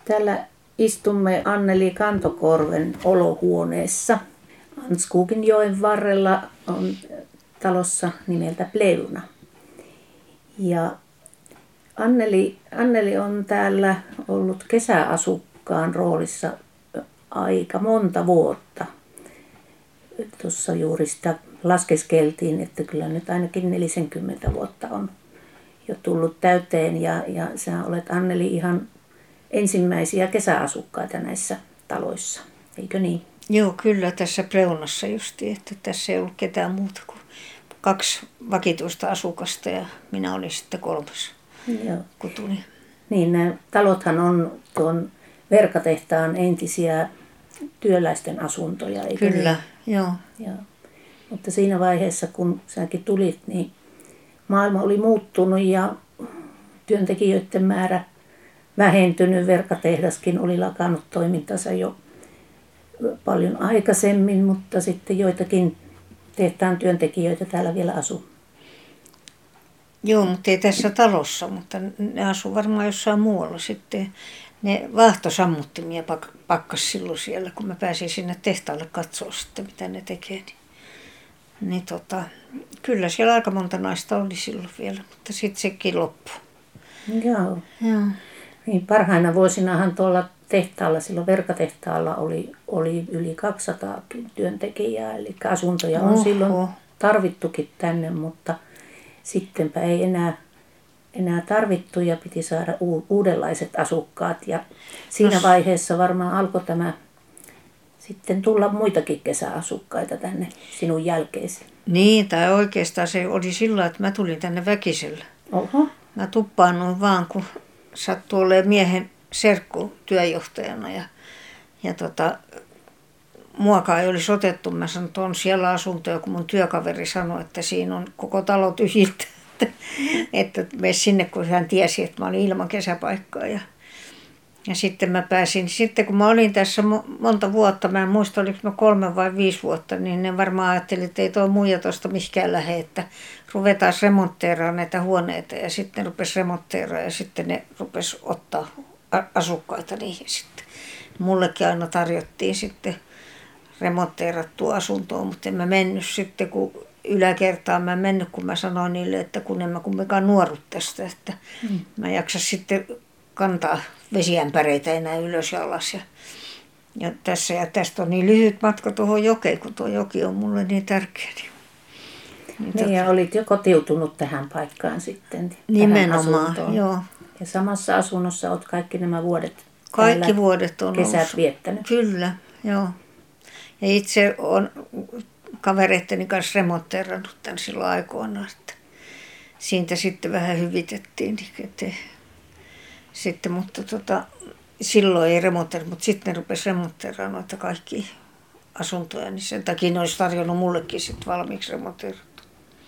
Täällä istumme Anneli Kantokorven olohuoneessa. Anskukinjoen varrella on talossa nimeltä Pleuna. Ja Anneli on täällä ollut kesäasukkaan roolissa aika monta vuotta. Tuossa juuri sitä laskeskeltiin, että kyllä nyt ainakin 40 vuotta on jo tullut täyteen. Ja sä olet, Anneli, ihan ensimmäisiä kesäasukkaita näissä taloissa, eikö niin? Joo, kyllä tässä Pleunassa justiin, että tässä ei ollut ketään muuta kuin 2 vakituista asukasta ja minä olin sitten 3. Joo. Kun tuli. Niin, nämä talothan on tuon verkatehtaan entisiä työläisten asuntoja, eikö Kyllä, niin? joo. Joo. Mutta siinä vaiheessa, kun säkin tulit, niin maailma oli muuttunut ja työntekijöiden määrä vähentynyt. Verkatehdaskin oli lakannut toimintansa jo paljon aikaisemmin, mutta sitten joitakin tehtaan työntekijöitä täällä vielä asuu. Joo, mutta ei tässä talossa, mutta ne asuu varmaan jossain muualla sitten. Ne vaahtosammuttimia pakkas silloin siellä, kun mä pääsin sinne tehtaalle katsoa sitten, mitä ne tekee. Niin kyllä siellä aika monta naista oli silloin vielä, mutta sitten sekin loppui. Joo. Joo. Niin parhaina vuosinahan tuolla tehtaalla, silloin verkatehtaalla oli yli 200 työntekijää, eli asuntoja on silloin tarvittukin tänne, mutta sittenpä ei enää tarvittu ja piti saada uudenlaiset asukkaat. Ja siinä vaiheessa varmaan alkoi tämä sitten tulla muitakin kesäasukkaita tänne sinun jälkeesi. Niin, tai oikeastaan se oli sillä, että mä tulin tänne väkisellä. Oho. Mä tuppaannuin vaan, kun sattui olemaan miehen serkku työjohtajana ja muakaan ei olisi otettu. Mä sanoin, että on siellä asuntoja, kun mun työkaveri sanoi, että siinä on koko talo tyhjiltä. Että mene sinne, kun hän tiesi, että mä olin ilman kesäpaikkaa. Ja sitten mä pääsin, sitten kun mä olin tässä monta vuotta, mä en muista oliko mä 3 vai 5 vuotta, niin ne varmaan ajatteli, että ei tuo muija tuosta mihinkään lähde, että ruvetaan remontteeraamaan näitä huoneita ja sitten ne rupesi remontteeraamaan ja sitten ne rupesi ottaa asukkaita niihin sitten. Mullekin aina tarjottiin sitten remontteerattua asuntoa, mutta en mä mennyt sitten, kun yläkertaan mä en mennyt, kun mä sanoin niille, että kun en mä kumminkaan nuorut tästä, että mä jaksa sitten kantaa vesiämpäreitä enää ylös ja alas. Ja tästä on niin lyhyt matka tuohon jokeen, kun tuo joki on mulle niin tärkeä. Niin ja olit jo kotiutunut tähän paikkaan sitten. Nimenomaan, joo. Ja samassa asunnossa olet kaikki nämä vuodet. Kaikki vuodet on kesät ollut. Viettänyt. Kyllä, joo. Ja itse olen kavereitteni kanssa remontteerannut tämän silloin aikoina, että siitä sitten vähän hyvitettiin. Sitten, mutta silloin ei remontteerannut, mutta sitten ne rupesi remontteeraamaan noita kaikki asuntoja, niin sen takia ne olisi tarjonnut mullekin sitten valmiiksi remontteerattu.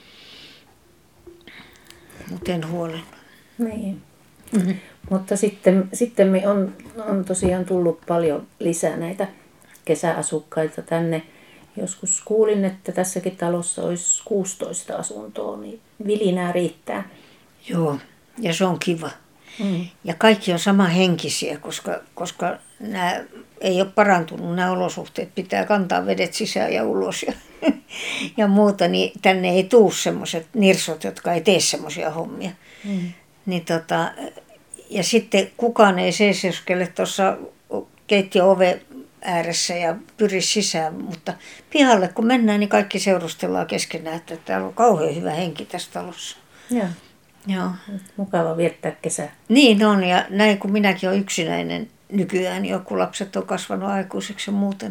Mutta en huolennut. Niin. Mutta sitten on tosiaan tullut paljon lisää näitä kesäasukkaita tänne. Joskus kuulin, että tässäkin talossa olisi 16 asuntoa, niin vilinää riittää. Joo, ja se on kiva. Ja kaikki on samanhenkisiä, koska nämä ei ole parantunut, nämä olosuhteet. Pitää kantaa vedet sisään ja ulos ja muuta, niin tänne ei tule semmoiset nirsot, jotka ei tee semmoisia hommia. Niin ja sitten kukaan ei seisoskele tuossa keittiön oven ääressä ja pyri sisään, mutta pihalle kun mennään, niin kaikki seurustellaan keskenään, että täällä on kauhean hyvä henki tässä talossa. Joo. Mukava viettää kesää. Niin on, ja näin kun minäkin olen yksinäinen nykyään, niin kun lapset on kasvanut aikuiseksi ja muuta,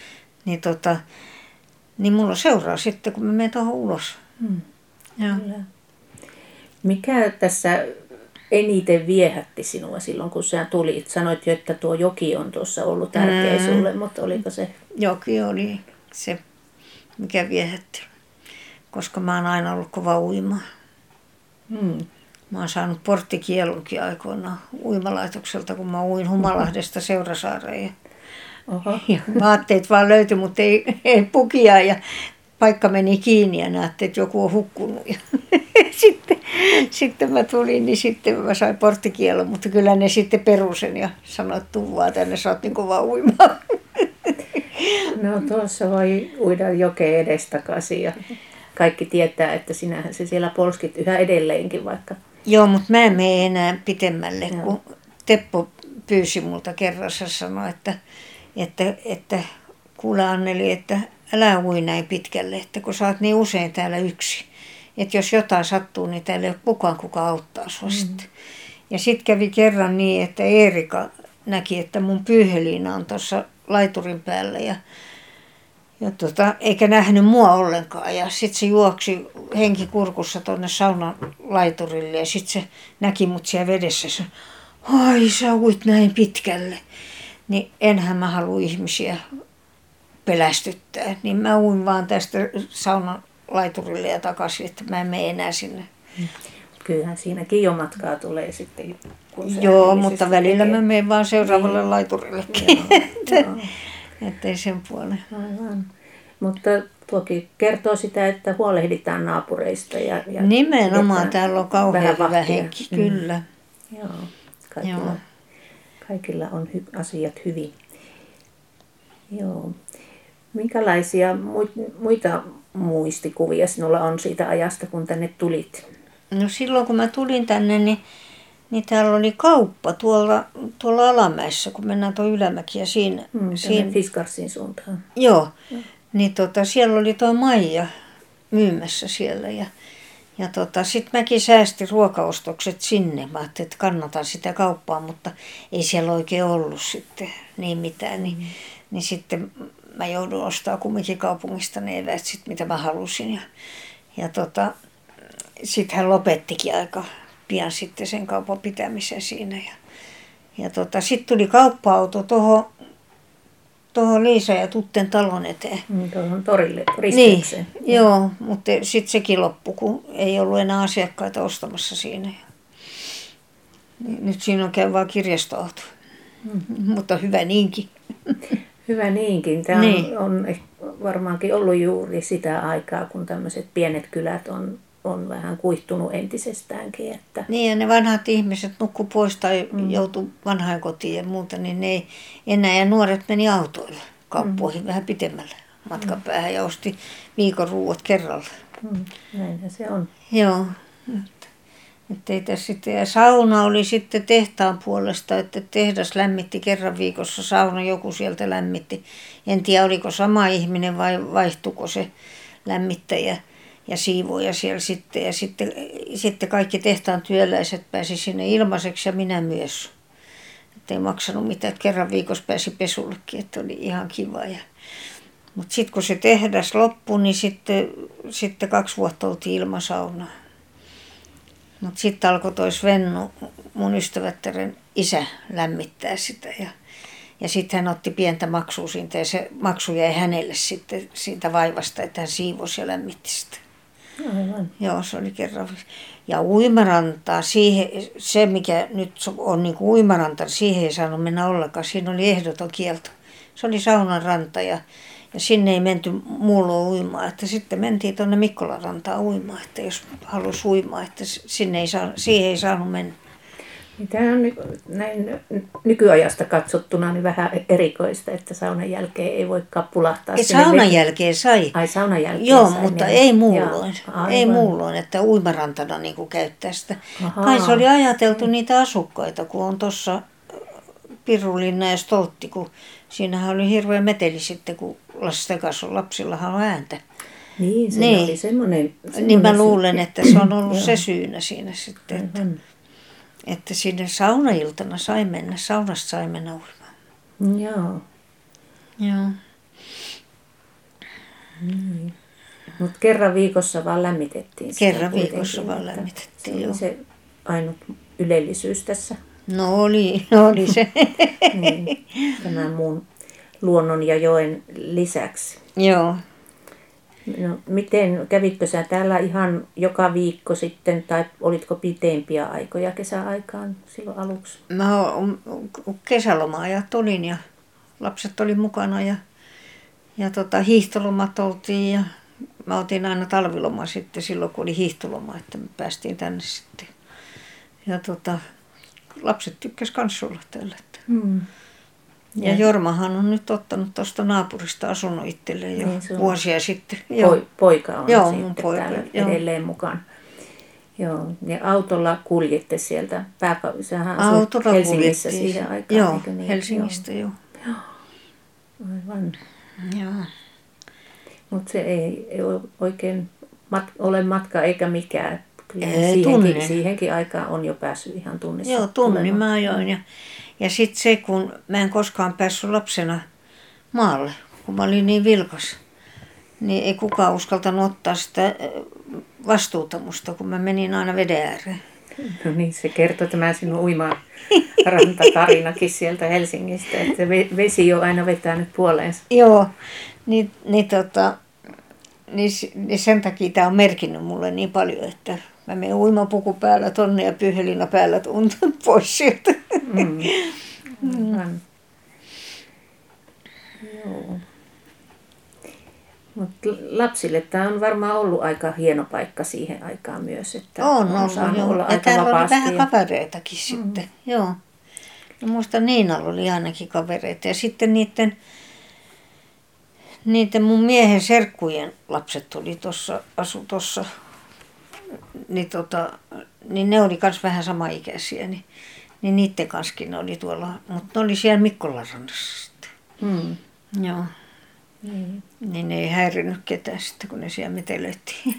niin mulla seuraa sitten, kun mä menen tuohon ulos. Joo. Mikä tässä eniten viehätti sinua silloin, kun sä tulit? Sanoit jo, että tuo joki on tuossa ollut tärkeä sulle, mutta oliko se? Joki oli se, mikä viehätti, koska mä oon aina ollut kova uimaa. Mä oon saanut porttikielunkin aikoinaan uimalaitokselta, kun mä uin Humalahdesta Seurasaareen. Ja vaatteet vaan löytyi, mutta ei pukia ja paikka meni kiinni ja näette, että joku on hukkunut. Ja sitten sitten mä tulin, niin sitten mä sain porttikielon, mutta kyllä ne sitten perusen ja sanoi, että tuu vaan tänne, sä oot niin kova uimaan. No tuossa voi uida jokeen edestakaisin ja kaikki tietää, että sinähän se siellä polskit yhä edelleenkin vaikka. Joo, mutta mä en mene enää pitemmälle, kun Teppo pyysi multa kerran, se sanoi, että kuule Anneli, että älä ui näin pitkälle, että kun sä oot niin usein täällä yksin. Että jos jotain sattuu, niin täällä ei ole kukaan, kuka auttaa sua sitten. Ja sitten kävi kerran niin, että Eerika näki, että mun pyyheliina on tuossa laiturin päällä ja eikä nähnyt mua ollenkaan. Ja sitten se juoksi henki kurkussa tuonne saunan laiturille ja sitten se näki mut siellä vedessä. Se, ai sä uit näin pitkälle. Niin enhän mä halua ihmisiä pelästyttää. Niin mä uin vaan tästä saunan laiturille ja takaisin, että mä en mene enää sinne. Kyllähän siinäkin jo matkaa tulee sitten. Joo, mutta välillä mä menen vaan seuraavalle laiturillekin. Ettei sen puolen. Aivan. Mutta tuokin kertoo sitä, että huolehditaan naapureista. Ja nimenomaan täällä on kauhean hyvä henki, kyllä. Joo, kaikilla on asiat hyvin. Joo. Minkälaisia muita muistikuvia sinulla on siitä ajasta, kun tänne tulit? No silloin kun mä tulin tänne, niin täällä oli kauppa tuolla Alamäessä, kun mennään tuo Ylämäki ja siinä Fiskarsin suuntaan. Joo, niin siellä oli tuo Maija myymässä siellä ja sitten mäkin säästin ruokaostokset sinne. Mä ajattelin, että kannatan sitä kauppaa, mutta ei siellä oikein ollut sitten niin mitään. Niin sitten mä joudun ostamaan kumminkin kaupungista ne eväät, mitä mä halusin. Ja sitten hän lopettikin aika pian sitten sen kaupan pitämisen siinä. Ja sitten tuli kauppa-auto tuohon Liisa ja Tutten talon eteen. Tuohon torille, risteykseen. Niin, joo, mutta sitten sekin loppui, kun ei ollut enää asiakkaita ostamassa siinä. Nyt siinä on käy vaan kirjastoauto, mutta hyvä niinkin. Hyvä niinkin. Tämä on varmaankin ollut juuri sitä aikaa, kun tämmöiset pienet kylät on vähän kuihtunut entisestäänkin. Että... Niin, ja ne vanhat ihmiset nukku pois tai joutu vanhainkotiin ja muuta, niin ne ei enää. Ja nuoret meni autoilla kauppoihin vähän pitemmälle matkan päähän ja osti viikon ruuat kerralla. Näinhän se on. Joo. Ettei tässä sitten. Ja sauna oli sitten tehtaan puolesta, että tehdas lämmitti kerran viikossa sauna, joku sieltä lämmitti. En tiedä, oliko sama ihminen vai vaihtuiko se lämmittäjä ja siivoja siellä sitten. Ja sitten kaikki tehtaan työläiset pääsi sinne ilmaiseksi ja minä myös. Että ei maksanut mitään, että kerran viikossa pääsi pesullekin, että oli ihan kiva. Mutta sitten kun se tehdas loppui, niin sitten 2 vuotta oltiin ilman saunaa. Mutta sitten alkoi toi Svennu, mun ystävättären isä, lämmittää sitä. Ja sitten hän otti pientä maksua siitä ja se maksu jäi hänelle sitten siitä vaivasta, että hän siivosi ja lämmitti sitä. Aivan. Joo, se oli kerran. Ja uimarantaa, se mikä nyt on niin kuin uimaranta, siihen ei saanut mennä ollenkaan. Siinä oli ehdoton kielto. Se oli saunan ranta ja sinne ei menty muulloin uimaan. Että sitten mentiin tuonne Mikkolan rantaan uimaan, että jos halusi uimaa, että siihen ei saanut mennä. Tämä on näin nykyajasta katsottuna niin vähän erikoista, että saunan jälkeen ei voi pulahtaa. Saunan jälkeen sai. Ai saunan jälkeen joo, sai. Mutta ei muulloin. Ei muulloin, että uimarantana niin kuin käyttää sitä. Kai se oli ajateltu niitä asukkaita, kun on tuossa Pirunlinna ja Stoltti, kun siinähän oli hirveä meteli sitten, kun lasten kanssa lapsillahan on ääntä. Niin, se oli semmoinen. Niin mä luulen, että se on ollut se syynä siinä sitten. Että sinne saunailtana sai mennä, saunasta sai mennä uimaan. Joo. Niin. Mutta kerran viikossa vaan lämmitettiin sitä. Kerran viikossa vaan lämmitettiin, joo. Se ainut ylellisyys tässä. No oli se. Niin, tämän muun luonnon ja joen lisäksi. Joo. No, kävitkö sä täällä ihan joka viikko sitten tai olitko pitempiä aikoja kesäaikaan silloin aluksi? Mä kesälomaa-ajat olin ja lapset oli mukana ja hiihtolomat oltiin ja mä otin aina talviloma sitten silloin, kun oli hiihtoloma, että me päästiin tänne sitten. Ja lapset tykkäs kans olla täällä. Ja Jormahan on nyt ottanut tuosta naapurista asunnon itselleen jo niin, vuosia sitten. Poika on sitten täällä edelleen mukaan. Joo, ja autolla kuljitte sieltä sehän asui Helsingissä siihen aikaan. Joo, niin? Helsingistä joo. Aivan. Joo. Mutta se ei oikein ole matka eikä mikään. Kyllä siihenkin aikaan on jo päässyt ihan tunnissa. Joo, tunnin mä ajoin. Ja sitten se, kun mä en koskaan päässyt lapsena maalle, kun mä olin niin vilkas, niin ei kukaan uskaltanut ottaa sitä vastuuta musta, kun mä menin aina veden ääreen. No niin, se kertoo tämä sinun uimarantatarinakin sieltä Helsingistä, että vesi on aina vetänyt puoleensa. Joo, niin sen takia tämä on merkinnyt mulle niin paljon, että mä menen uimapuku päällä tonne ja pyyhelina päällä pois sieltä. Joo. Mutta lapsille tämä on varmaan ollut aika hieno paikka siihen aikaan myös, että on saanut joo. olla Ja aika täällä vapaasti. oli vähän kavereitakin sitten, joo. Ja muista Niinalla oli ainakin kavereita ja sitten niiden mun miehen serkkujen lapset oli asu tuossa, niin ne oli kans vähän samaikäisiä, niin niiden kanssakin ne oli tuolla, mutta ne oli siellä Mikkolan rannassa sitten. Joo. Niin ne ei häirinyt ketään sitten, kun ne siellä metelöitiin.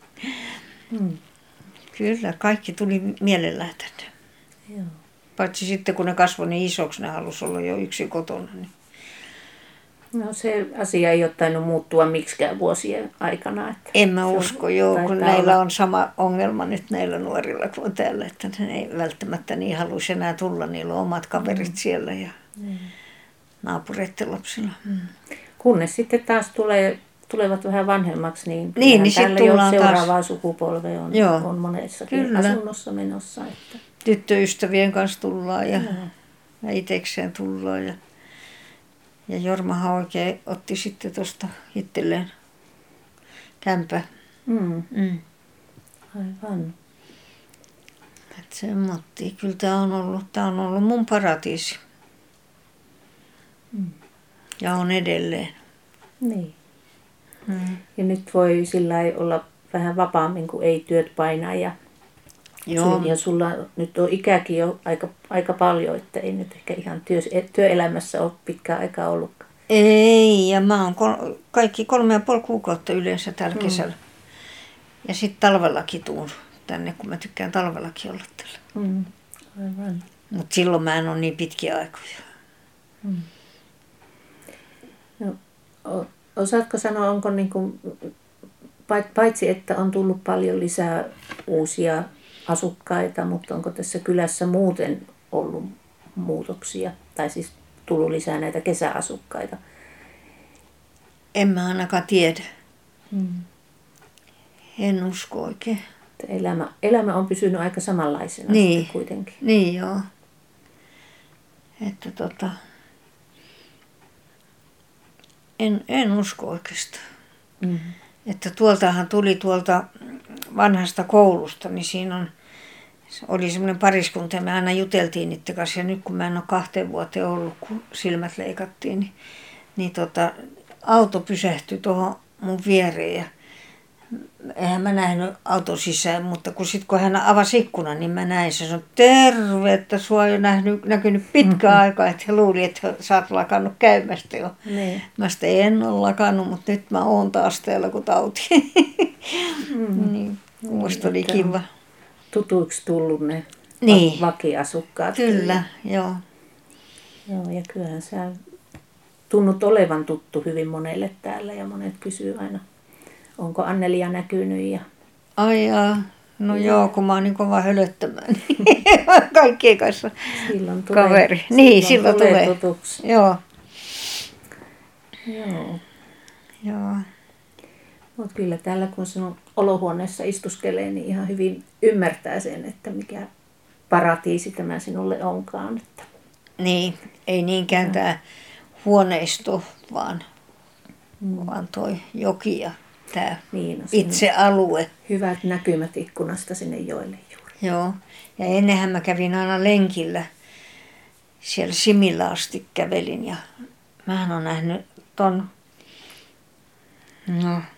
Kyllä, kaikki tuli mielellään tänne. Joo. Paitsi sitten, kun ne kasvoi niin isoksi, ne halusi olla jo yksin kotona. Niin. No se asia ei ole tainnut muuttua miksikään vuosien aikana. Että en mä usko, kun näillä on sama ongelma nyt näillä nuorilla kuin täällä, että ne ei välttämättä niin haluaisi enää tulla. Niillä on omat kaverit siellä ja naapureiden lapsilla. Kunnes sitten taas tulevat vähän vanhemmaksi, niin täällä jo seuraavaa sukupolvea on monessakin asunnossa menossa. Että tyttöystävien kanssa tullaan ja itsekseen tullaan. Ja Jormahan oikein otti sitten tuosta itselleen kämpä. Aivan. Että semmoittiin. Kyllä tämä on ollut mun paratiisi. Ja on edelleen. Niin. Ja nyt voi sillä olla vähän vapaammin, kun ei työt painaa. Ja sulla nyt on ikäkin jo aika paljon, että ei nyt ehkä ihan työelämässä ole pitkään aikaa ollutkaan. Ei, ja mä oon kaikki 3,5 kuukautta yleensä täällä kesällä. Ja sitten talvellakin tuun tänne, kun mä tykkään talvellakin olla täällä. Aivan. Mutta silloin mä en ole niin pitkiä aikoja. No, osaatko sanoa, onko niin kuin, paitsi että on tullut paljon lisää uusia asukkaita, mutta onko tässä kylässä muuten ollut muutoksia, tai siis tullut lisää näitä kesäasukkaita? En mä ainakaan tiedä. En usko oikein. Elämä on pysynyt aika samanlaisena kuitenkin. Niin joo. Että en usko oikeastaan. Että tuoltahan tuli tuolta vanhasta koulusta, niin siinä oli semmoinen pariskunta ja me aina juteltiin niiden kanssa. Ja nyt kun mä en ole 2 vuoteen ollut, kun silmät leikattiin, niin auto pysähtyi tuohon mun viereen ja eihän mä nähnyt auton sisään, mutta kun hän avasi ikkunan, niin mä näin se sanoi, terve, että sua ei ole näkynyt pitkään aikaa, että he luuli, että sä oot lakannut käymästä jo. Mä sitten en ole lakannut, mutta nyt mä oon taas täällä, kun tauti. Niin, musta oli kiva. Tutuiksi tullut ne vakiasukkaat. Kyllä, joo. Joo, ja kyllähän sä tunnut olevan tuttu hyvin monelle täällä ja monet kysyy aina, onko Annelia näkynyt. Ja ai jaa. No joo, kun mä oon niin kova hölöttämään. Kaikkien kanssa silloin tulee, kaveri. Silloin tulee tutuksi. Joo. Mutta kyllä täällä kun sinun olohuoneessa istuskelee, niin ihan hyvin ymmärtää sen, että mikä paratiisi tämä sinulle onkaan. Että niin, ei niinkään tämä huoneisto, vaan toi joki ja tämä Niin, itse alue. hyvät näkymät ikkunasta sinne joelle juuri. Joo, ja ennenhän mä kävin aina lenkillä. Siellä Simillä asti kävelin ja mähän olen nähnyt ton, no,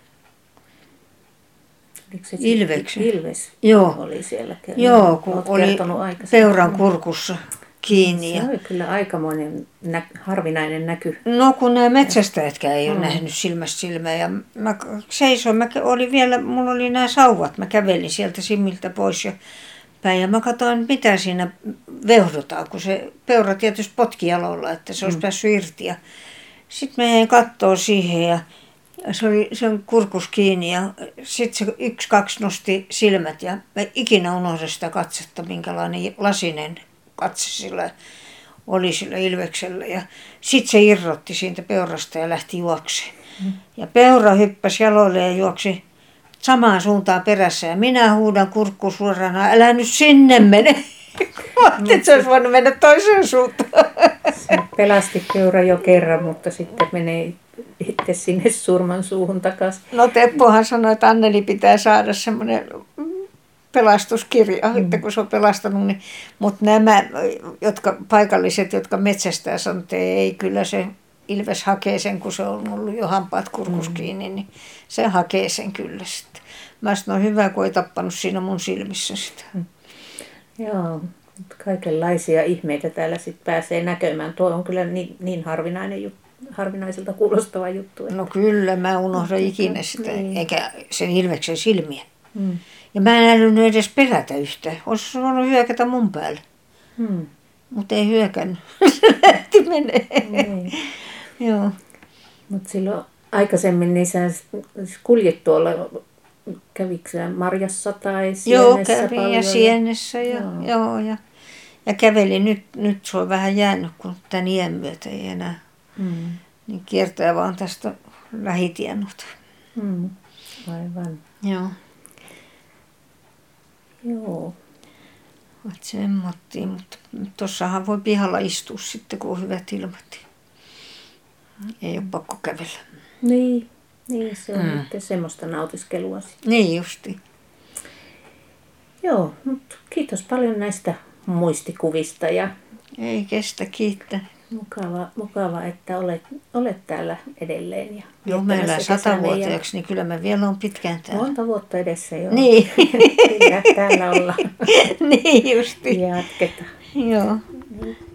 ilveksen. Ilves Joo. oli siellä. Joo, kun oli peuran kurkussa kiinni. Se oli kyllä aikamoinen harvinainen näky. No kun nämä metsästäjätkään ei ole nähnyt silmästä silmään. Ja mä seisoin, mulla oli nämä sauvat, mä kävelin sieltä Similtä pois ja päin. Ja mä katsoin, mitä siinä veuhdotaan, kun se peura tietysti potki jaloilla, että se olisi päässyt irti. Sitten mä jäin kattoo siihen ja se on kurkus kiinni ja sitten se 1-2 nosti silmät ja mä ikinä unohdin sitä katsetta, minkälainen lasinen katse sillä oli sillä ilveksellä. Ja sitten se irrotti siitä peurasta ja lähti juokseen. Ja peura hyppäsi jaloille ja juoksi samaan suuntaan perässä ja minä huudan kurkkuun suorana, älä nyt sinne mene. Että se olisi voinut mennä toiseen suuntaan. Se pelasti peura jo kerran, mutta sitten menee itse sinne surman suuhun takaisin. No Teppohan sanoi, että Anneli pitää saada semmoinen pelastuskirja, että kun se on pelastanut. Niin, mutta nämä paikalliset, jotka metsästää, sanoo, että ei, kyllä se ilves hakee sen, kun se on ollut jo hampaat kurkus kiinni, niin se hakee sen kyllä sitten. Mä sanoin, hyvä, kun ei tappanut siinä mun silmissä sitä. Joo, kaikenlaisia ihmeitä täällä sitten pääsee näkemään. Tuo on kyllä niin harvinaiselta kuulostava juttu. Että... No kyllä, mä unohdan ikinä sitä, eikä sen ilveksen silmiä. Ja mä en älynyt edes pelätä yhtään. Olisi voinut hyökätä mun päälle. Mutta ei hyökännyt. Se lähti menee. Joo. Mutta silloin aikaisemmin niin sä kuljet tuolla, kävikö sä marjassa tai sienessä? Joo, kävin ja sienessä ja kävelin. Nyt se on vähän jäänyt, kun tämän iän myötä ei enää. Niin kiertää vaan tästä lähitiennut. Aivan. Joo. Joo. Semmottiin, mutta tossahan voi pihalla istua sitten, kun on hyvät ilmat. Ei ole pakko kävellä. Niin se on nyt semmoista nautiskelua sitten. Niin justi. Joo, mutta kiitos paljon näistä muistikuvista ja ei kestä kiittää. Mukava, että olet täällä edelleen. Ja joo, mä elän 100-vuotiaaksi, niin kyllä mä vielä on pitkään täällä. Monta vuotta edessä jo. Niin. Kyllä täällä ollaan. Niin justi. Jatketaan. Joo.